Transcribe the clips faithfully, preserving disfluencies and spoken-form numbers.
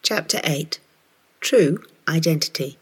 Chapter eight. True Identity.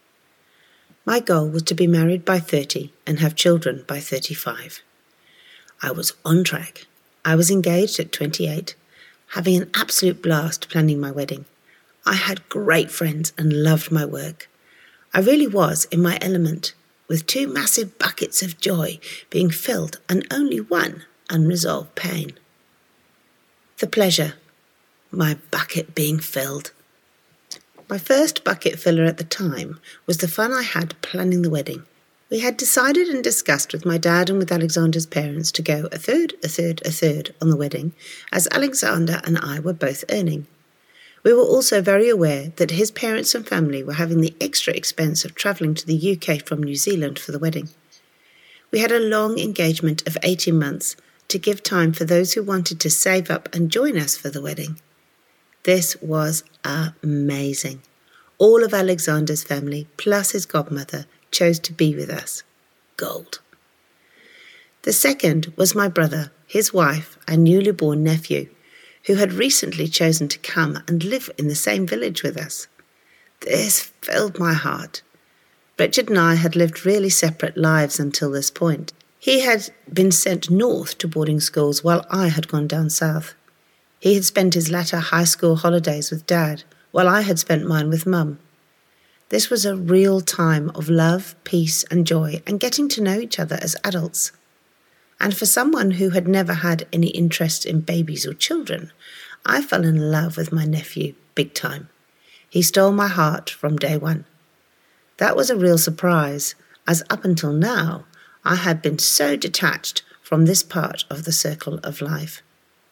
My goal was to be married by thirty and have children by thirty-five. I was on track. I was engaged at twenty-eight, having an absolute blast planning my wedding. I had great friends and loved my work. I really was in my element, with two massive buckets of joy being filled and only one unresolved pain. The pleasure, my bucket being filled. My first bucket filler at the time was the fun I had planning the wedding. We had decided and discussed with my dad and with Alexander's parents to go a third, a third, a third on the wedding, as Alexander and I were both earning. We were also very aware that his parents and family were having the extra expense of travelling to the U K from New Zealand for the wedding. We had a long engagement of eighteen months to give time for those who wanted to save up and join us for the wedding. This was amazing. All of Alexander's family, plus his godmother, chose to be with us. Gold. The second was my brother, his wife, and newly born nephew, who had recently chosen to come and live in the same village with us. This filled my heart. Richard and I had lived really separate lives until this point. He had been sent north to boarding schools while I had gone down south. He had spent his latter high school holidays with Dad, while I had spent mine with Mum. This was a real time of love, peace and joy and getting to know each other as adults. And for someone who had never had any interest in babies or children, I fell in love with my nephew big time. He stole my heart from day one. That was a real surprise, as up until now, I had been so detached from this part of the circle of life.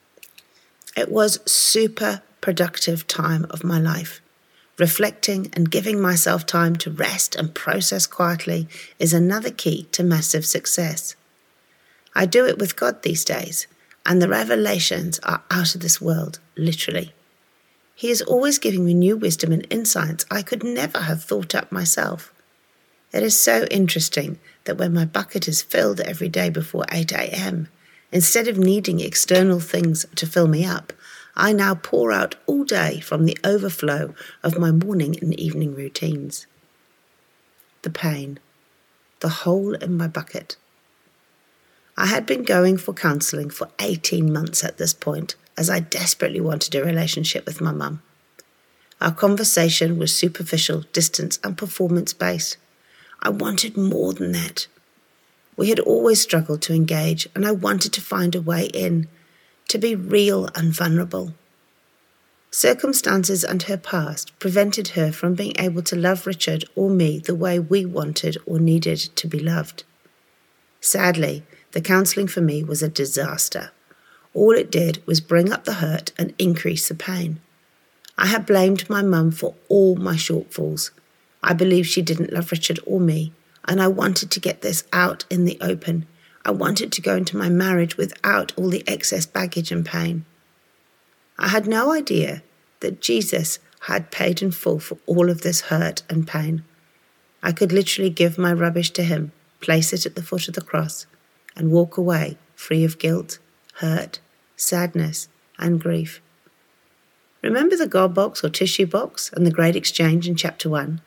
It was super productive time of my life. Reflecting and giving myself time to rest and process quietly is another key to massive success. I do it with God these days, and the revelations are out of this world, literally. He is always giving me new wisdom and insights I could never have thought up myself. It is so interesting that when my bucket is filled every day before eight a.m., instead of needing external things to fill me up, I now pour out all day from the overflow of my morning and evening routines. The pain, the hole in my bucket. I had been going for counselling for eighteen months at this point, as I desperately wanted a relationship with my mum. Our conversation was superficial, distant and performance-based. I wanted more than that. We had always struggled to engage, and I wanted to find a way in, to be real and vulnerable. Circumstances and her past prevented her from being able to love Richard or me the way we wanted or needed to be loved. Sadly, the counselling for me was a disaster. All it did was bring up the hurt and increase the pain. I had blamed my mum for all my shortfalls. I believed she didn't love Richard or me, and I wanted to get this out in the open. I wanted to go into my marriage without all the excess baggage and pain. I had no idea that Jesus had paid in full for all of this hurt and pain. I could literally give my rubbish to him, place it at the foot of the cross, and walk away free of guilt, hurt, sadness, and grief. Remember the God box or tissue box and the great exchange in chapter one?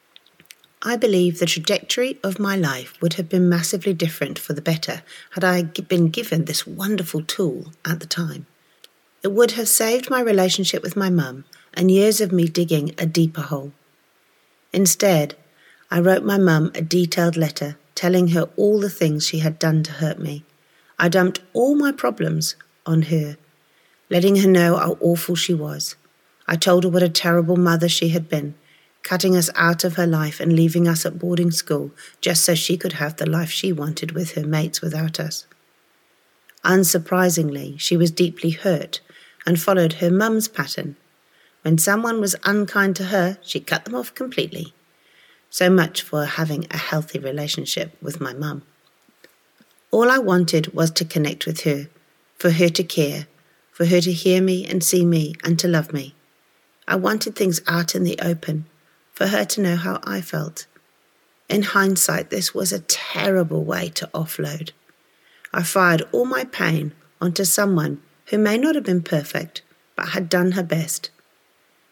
I believe the trajectory of my life would have been massively different for the better had I been given this wonderful tool at the time. It would have saved my relationship with my mum and years of me digging a deeper hole. Instead, I wrote my mum a detailed letter telling her all the things she had done to hurt me. I dumped all my problems on her, letting her know how awful she was. I told her what a terrible mother she had been, cutting us out of her life and leaving us at boarding school just so she could have the life she wanted with her mates without us. Unsurprisingly, she was deeply hurt and followed her mum's pattern. When someone was unkind to her, she cut them off completely. So much for having a healthy relationship with my mum. All I wanted was to connect with her, for her to care, for her to hear me and see me and to love me. I wanted things out in the open, for her to know how I felt. In hindsight, this was a terrible way to offload. I fired all my pain onto someone who may not have been perfect, but had done her best.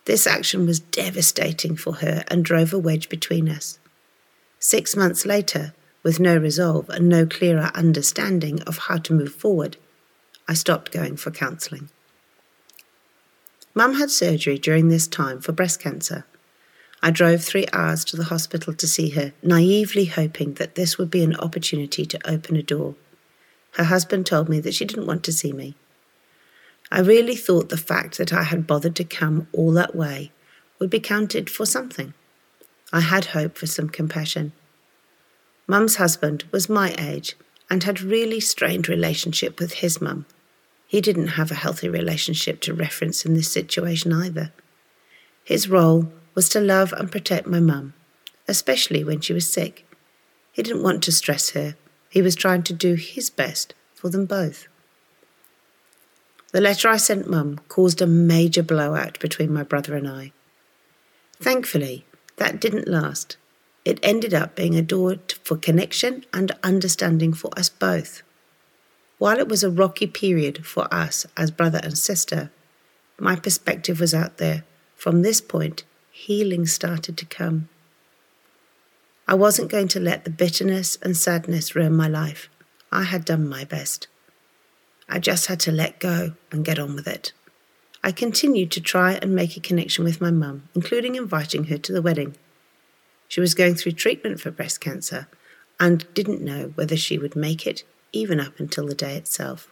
This action was devastating for her and drove a wedge between us. Six months later, with no resolve and no clearer understanding of how to move forward, I stopped going for counselling. Mum had surgery during this time for breast cancer. I drove three hours to the hospital to see her, naively hoping that this would be an opportunity to open a door. Her husband told me that she didn't want to see me. I really thought the fact that I had bothered to come all that way would be counted for something. I had hope for some compassion. Mum's husband was my age and had really strained relationship with his mum. He didn't have a healthy relationship to reference in this situation either. His role was to love and protect my mum, especially when she was sick. He didn't want to stress her. He was trying to do his best for them both. The letter I sent Mum caused a major blowout between my brother and I. Thankfully, that didn't last. It ended up being a door for connection and understanding for us both. While it was a rocky period for us as brother and sister, my perspective was out there. From this point, healing started to come. I wasn't going to let the bitterness and sadness ruin my life. I had done my best. I just had to let go and get on with it. I continued to try and make a connection with my mum, including inviting her to the wedding. She was going through treatment for breast cancer and didn't know whether she would make it, even up until the day itself.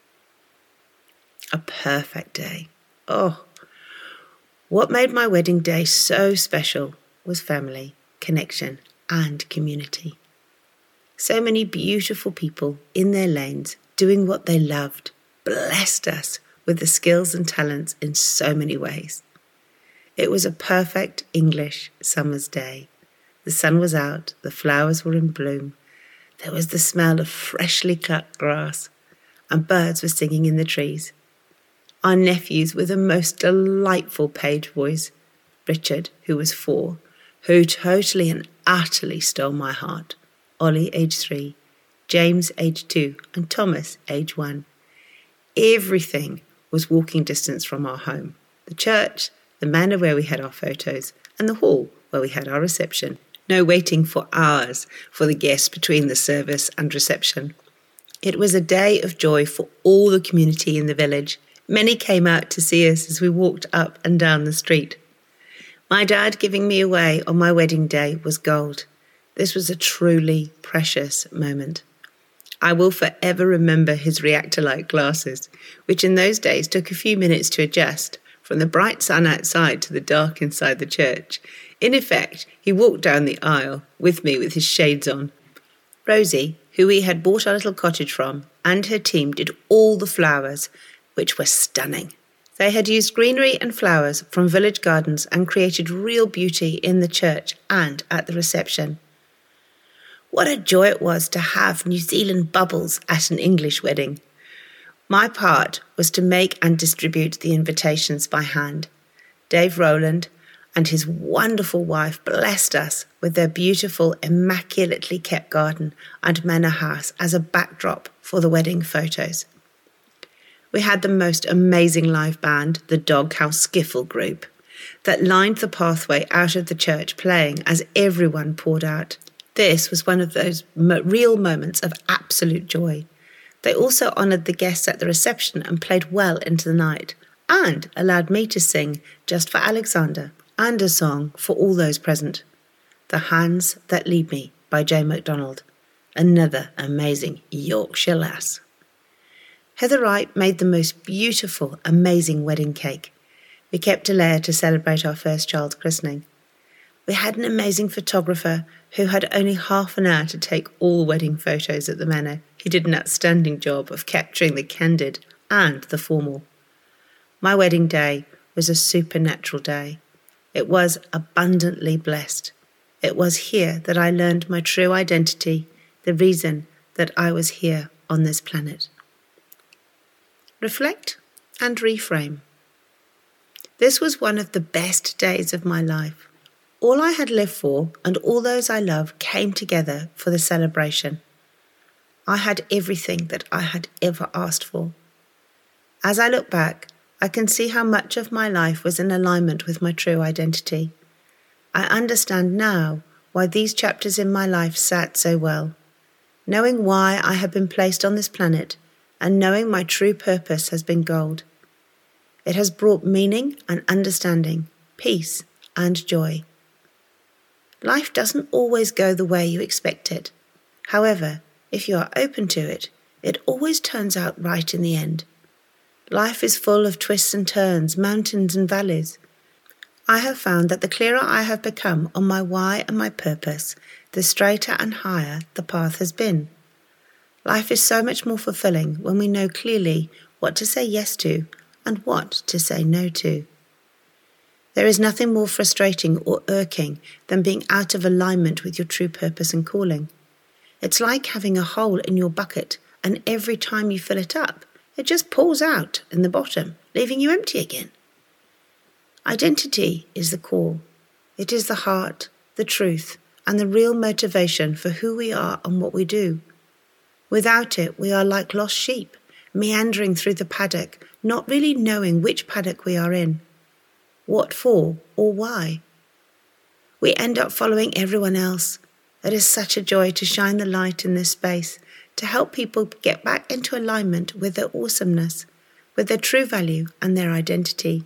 A perfect day. Oh, what made my wedding day so special was family, connection, and community. So many beautiful people in their lanes doing what they loved, blessed us with the skills and talents in so many ways. It was a perfect English summer's day. The sun was out, the flowers were in bloom, there was the smell of freshly cut grass, and birds were singing in the trees. Our nephews with a most delightful page voice, Richard, who was four, who totally and utterly stole my heart, Ollie, age three, James, age two, and Thomas, age one. Everything was walking distance from our home. The church, the manor where we had our photos, and the hall where we had our reception. No waiting for hours for the guests between the service and reception. It was a day of joy for all the community in the village. Many came out to see us as we walked up and down the street. My dad giving me away on my wedding day was gold. This was a truly precious moment. I will forever remember his reactor-light glasses, which in those days took a few minutes to adjust from the bright sun outside to the dark inside the church. In effect, he walked down the aisle with me with his shades on. Rosie, who we had bought our little cottage from, and her team did all the flowers, which were stunning. They had used greenery and flowers from village gardens and created real beauty in the church and at the reception. What a joy it was to have New Zealand bubbles at an English wedding. My part was to make and distribute the invitations by hand. Dave Rowland and his wonderful wife blessed us with their beautiful, immaculately kept garden and manor house as a backdrop for the wedding photos. We had the most amazing live band, the Doghouse Skiffle Group, that lined the pathway out of the church playing as everyone poured out. This was one of those mo- real moments of absolute joy. They also honoured the guests at the reception and played well into the night, and allowed me to sing Just for Alexander and a song for all those present. The Hands That Lead Me by Jay MacDonald, another amazing Yorkshire lass. Heather Wright made the most beautiful, amazing wedding cake. We kept a layer to celebrate our first child's christening. We had an amazing photographer who had only half an hour to take all wedding photos at the manor. He did an outstanding job of capturing the candid and the formal. My wedding day was a supernatural day. It was abundantly blessed. It was here that I learned my true identity, the reason that I was here on this planet. Reflect and reframe. This was one of the best days of my life. All I had lived for and all those I love came together for the celebration. I had everything that I had ever asked for. As I look back, I can see how much of my life was in alignment with my true identity. I understand now why these chapters in my life sat so well. Knowing why I have been placed on this planet and knowing my true purpose has been gold. It has brought meaning and understanding, peace and joy. Life doesn't always go the way you expect it. However, if you are open to it, it always turns out right in the end. Life is full of twists and turns, mountains and valleys. I have found that the clearer I have become on my why and my purpose, the straighter and higher the path has been. Life is so much more fulfilling when we know clearly what to say yes to and what to say no to. There is nothing more frustrating or irking than being out of alignment with your true purpose and calling. It's like having a hole in your bucket, and every time you fill it up, it just pours out in the bottom, leaving you empty again. Identity is the core. It is the heart, the truth, and the real motivation for who we are and what we do. Without it, we are like lost sheep, meandering through the paddock, not really knowing which paddock we are in, what for or why. We end up following everyone else. It is such a joy to shine the light in this space, to help people get back into alignment with their awesomeness, with their true value and their identity.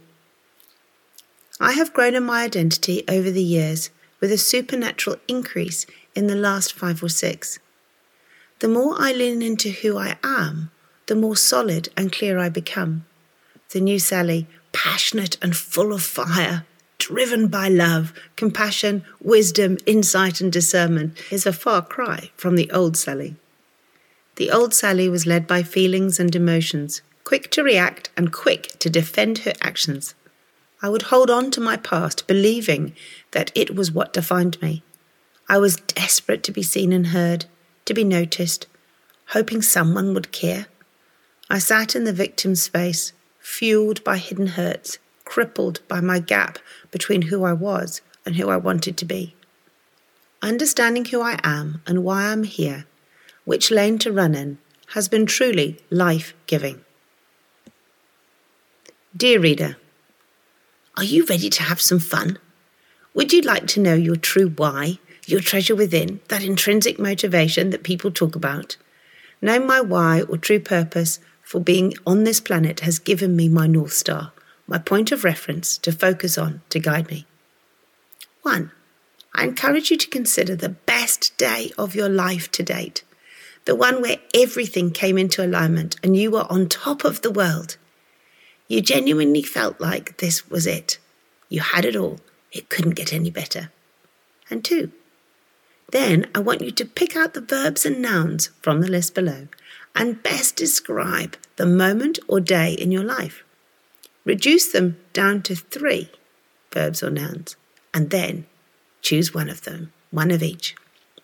I have grown in my identity over the years with a supernatural increase in the last five or six. The more I lean into who I am, the more solid and clear I become. The new Sally, passionate and full of fire, driven by love, compassion, wisdom, insight and discernment, is a far cry from the old Sally. The old Sally was led by feelings and emotions, quick to react and quick to defend her actions. I would hold on to my past, believing that it was what defined me. I was desperate to be seen and heard, to be noticed, hoping someone would care. I sat in the victim space, fueled by hidden hurts, crippled by my gap between who I was and who I wanted to be. Understanding who I am and why I'm here, which lane to run in, has been truly life-giving. Dear reader, are you ready to have some fun? Would you like to know your true why, your treasure within, that intrinsic motivation that people talk about? Knowing my why or true purpose for being on this planet has given me my North Star, my point of reference to focus on to guide me. One, I encourage you to consider the best day of your life to date, the one where everything came into alignment and you were on top of the world. You genuinely felt like this was it. You had it all. It couldn't get any better. And two, then I want you to pick out the verbs and nouns from the list below and best describe the moment or day in your life. Reduce them down to three verbs or nouns and then choose one of them, one of each.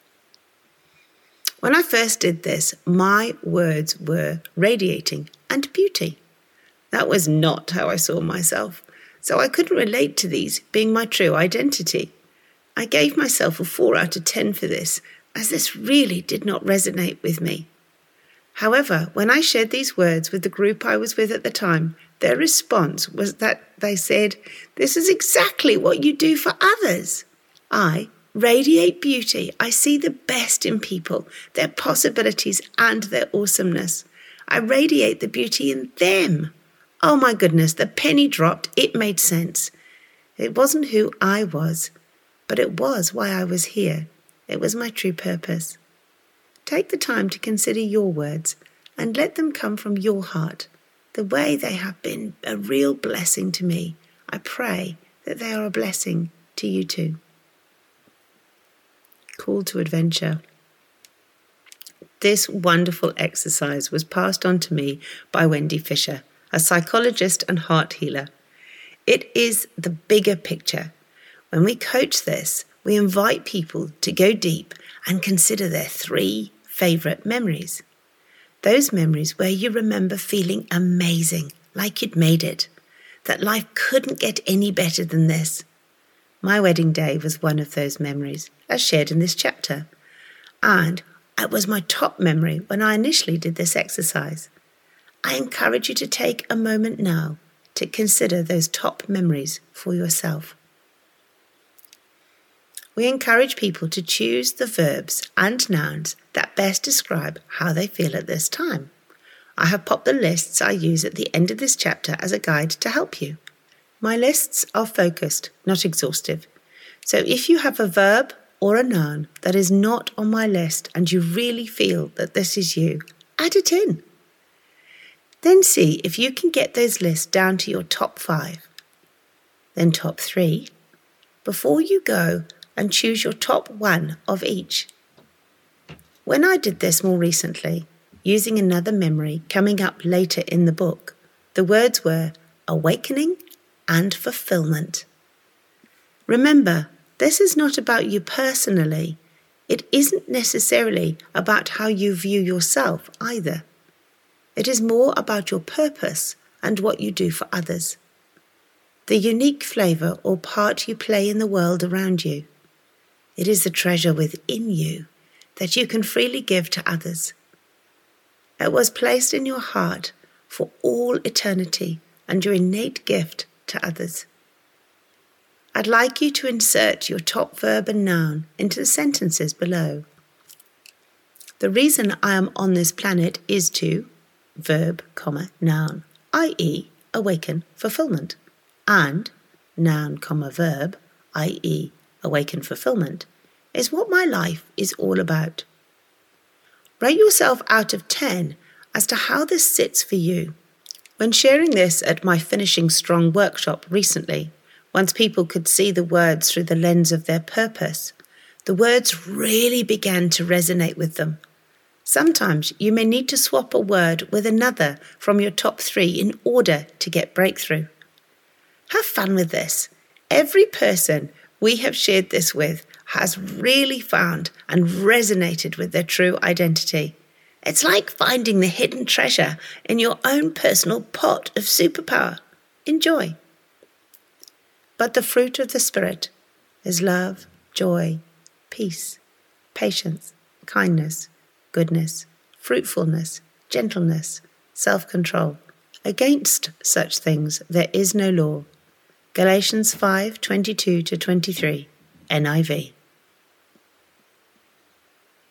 When I first did this, my words were radiating and beauty. That was not how I saw myself, so I couldn't relate to these being my true identity. I gave myself a four out of ten for this, as this really did not resonate with me. However, when I shared these words with the group I was with at the time, their response was that they said, "This is exactly what you do for others." I radiate beauty. I see the best in people, their possibilities and their awesomeness. I radiate the beauty in them. Oh my goodness, the penny dropped. It made sense. It wasn't who I was, but it was why I was here. It was my true purpose. Take the time to consider your words and let them come from your heart, the way they have been a real blessing to me. I pray that they are a blessing to you too. Call to adventure. This wonderful exercise was passed on to me by Wendy Fisher, a psychologist and heart healer. It is the bigger picture. When we coach this, we invite people to go deep and consider their three favourite memories. Those memories where you remember feeling amazing, like you'd made it, that life couldn't get any better than this. My wedding day was one of those memories, as shared in this chapter, and it was my top memory when I initially did this exercise. I encourage you to take a moment now to consider those top memories for yourself. We encourage people to choose the verbs and nouns that best describe how they feel at this time. I have popped the lists I use at the end of this chapter as a guide to help you. My lists are focused, not exhaustive. So if you have a verb or a noun that is not on my list and you really feel that this is you, add it in. Then see if you can get those lists down to your top five, then top three, before you go and choose your top one of each. When I did this more recently, using another memory coming up later in the book, the words were awakening and fulfillment. Remember, this is not about you personally. It isn't necessarily about how you view yourself either. It is more about your purpose and what you do for others. The unique flavour or part you play in the world around you. It is the treasure within you that you can freely give to others. It was placed in your heart for all eternity and your innate gift to others. I'd like you to insert your top verb and noun into the sentences below. The reason I am on this planet is to verb, comma, noun, that is awaken fulfillment, and noun, comma, verb, that is awaken fulfillment, is what my life is all about. Rate yourself out of ten as to how this sits for you. When sharing this at my Finishing Strong workshop recently, once people could see the words through the lens of their purpose, the words really began to resonate with them. Sometimes you may need to swap a word with another from your top three in order to get breakthrough. Have fun with this. Every person we have shared this with has really found and resonated with their true identity. It's like finding the hidden treasure in your own personal pot of superpower. Enjoy. But the fruit of the Spirit is love, joy, peace, patience, kindness, goodness, fruitfulness, gentleness, self-control. Against such things there is no law. Galatians five twenty-two to twenty-three, N I V.